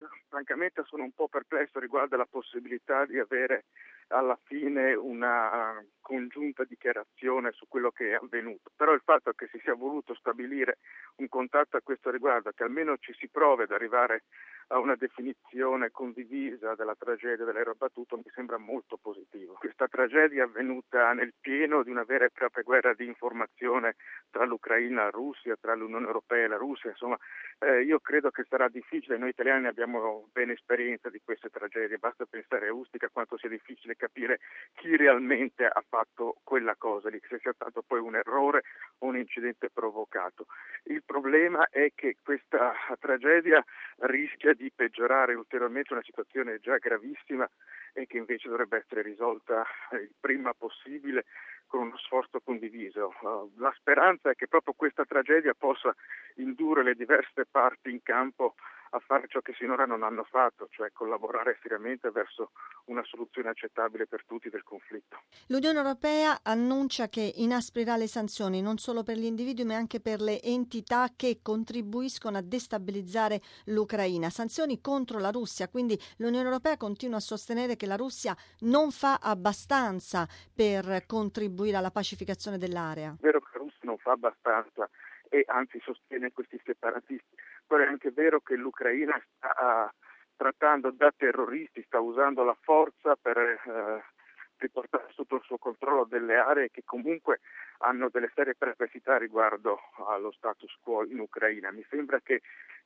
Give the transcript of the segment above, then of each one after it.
francamente sono un po' perplesso riguardo alla possibilità di avere alla fine una congiunta dichiarazione su quello che è avvenuto. Però il fatto che si sia voluto stabilire un contatto a questo riguardo, che almeno ci si provi ad arrivare a una definizione condivisa della tragedia dell'aereo abbattuto, mi sembra molto positivo. Questa tragedia è avvenuta nel pieno di una vera e propria guerra di informazione tra l'Ucraina e la Russia, tra l'Unione Europea e la Russia, insomma io credo che sarà difficile, noi italiani abbiamo ben esperienza di queste tragedie, basta pensare a Ustica quanto sia difficile capire chi realmente ha fatto quella cosa lì, se sia stato poi un errore o un incidente provocato. Il problema è che questa tragedia rischia di peggiorare ulteriormente una situazione già gravissima e che invece dovrebbe essere risolta il prima possibile con uno sforzo condiviso. La speranza è che proprio questa tragedia possa indurre le diverse parti in campo a fare ciò che sinora non hanno fatto, cioè collaborare seriamente verso una soluzione accettabile per tutti del conflitto. L'Unione Europea annuncia che inasprirà le sanzioni non solo per gli individui ma anche per le entità che contribuiscono a destabilizzare l'Ucraina. Sanzioni contro la Russia, quindi l'Unione Europea continua a sostenere che la Russia non fa abbastanza per contribuire alla pacificazione dell'area. È vero che la Russia non fa abbastanza e anzi sostiene questi separatisti, però è anche vero che l'Ucraina sta trattando da terroristi, sta usando la forza per riportare sotto il suo controllo delle aree che comunque hanno delle serie perplessità riguardo allo status quo in Ucraina. Mi sembra che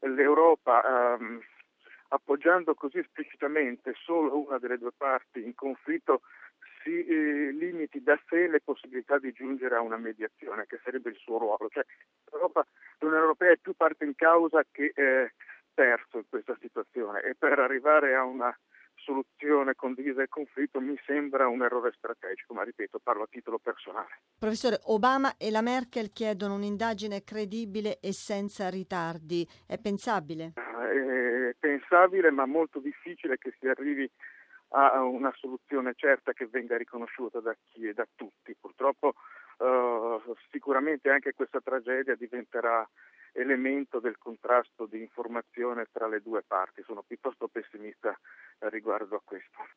l'Europa, appoggiando così esplicitamente solo una delle due parti in conflitto, si limiti da sé le possibilità di giungere a una mediazione, che sarebbe il suo ruolo. Cioè, l'Unione Europea è più parte in causa che terzo in questa situazione e per arrivare a una soluzione condivisa del conflitto mi sembra un errore strategico, ma ripeto, parlo a titolo personale. Professore, Obama e la Merkel chiedono un'indagine credibile e senza ritardi. È pensabile? È pensabile, ma molto difficile che si arrivi a una soluzione certa che venga riconosciuta da chi e da tutti. Purtroppo sicuramente anche questa tragedia diventerà elemento del contrasto di informazione tra le due parti. Sono piuttosto pessimista riguardo a questo.